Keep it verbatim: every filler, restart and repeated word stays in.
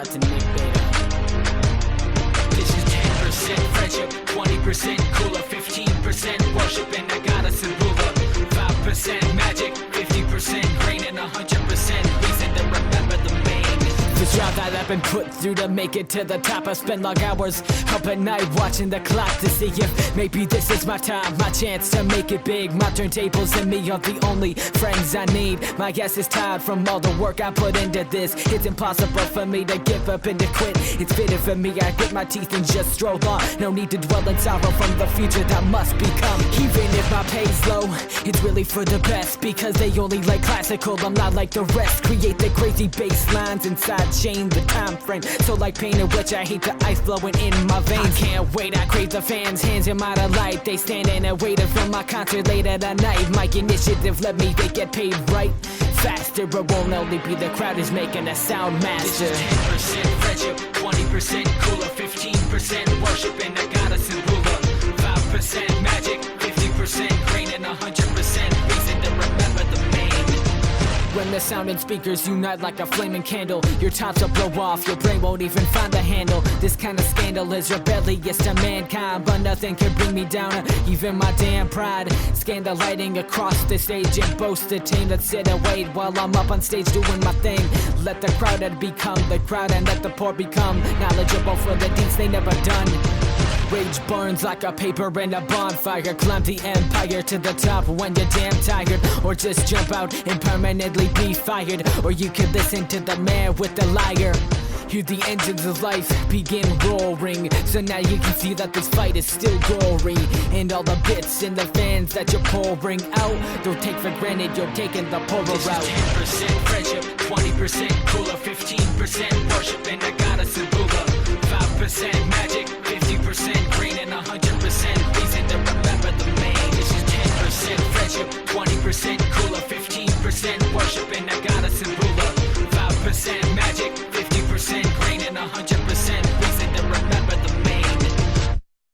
out to Nick Beta. This is ten percent friendship, twenty percent cooler, fifteen percent worship, and I got us in ruler. five percent magic, fifty percent grain, and one hundred percent reason to remember the main. This route that I've been put through to make it to the top. I spend long hours up at night watching the clock to see if maybe this is my time, my chance to make it big. My turntables and me are the only friends I need. My guess is tired from all the work I put into this. It's impossible for me to give up and to quit. It's fitting for me, I grit my teeth and just stroll on. No need to dwell in sorrow from the future that must become. Even if my pay's low, it's really for the best, because they only like classical, I'm not like the rest. Create the crazy bass lines inside, change the time frame. So like pain in which I hate the ice blowing in my veins. I can't wait, I crave the fans, hands in my delight. They standing and waiting for my concert late at night. My initiative let me, they get paid right faster. It won't only be the crowd who's making a sound master. This is ten percent friendship, twenty percent cooler, fifteen percent worship, and I got us in ruler. five percent magic, fifty percent grain, and one hundred percent reason to remember the main. When the sound and speakers unite like a flaming candle, your time to blow off, your brain won't even find the handle. This kind of scandal is rebellious to mankind, but nothing can bring me down, even my damn pride. Scandal lighting across the stage and boast the team that sit and wait while I'm up on stage doing my thing. Let the crowded become the crowd, and let the poor become knowledgeable for the deeds they never done. Rage burns like a paper in a bonfire. Climb the empire to the top when you're damn tired, or just jump out and permanently be fired. Or you could listen to the man with the liar. Hear the engines of life begin roaring, so now you can see that this fight is still gory. And all the bits and the fans that you're pouring out, don't take for granted you're taking the poorer This route. is ten percent friendship, twenty percent cooler, fifteen percent worship, and I got us in ruler. five percent magic, fifty percent green, and one hundred percent reason to remember the main. This is ten percent friendship, twenty percent cooler, fifteen percent worship, and I got us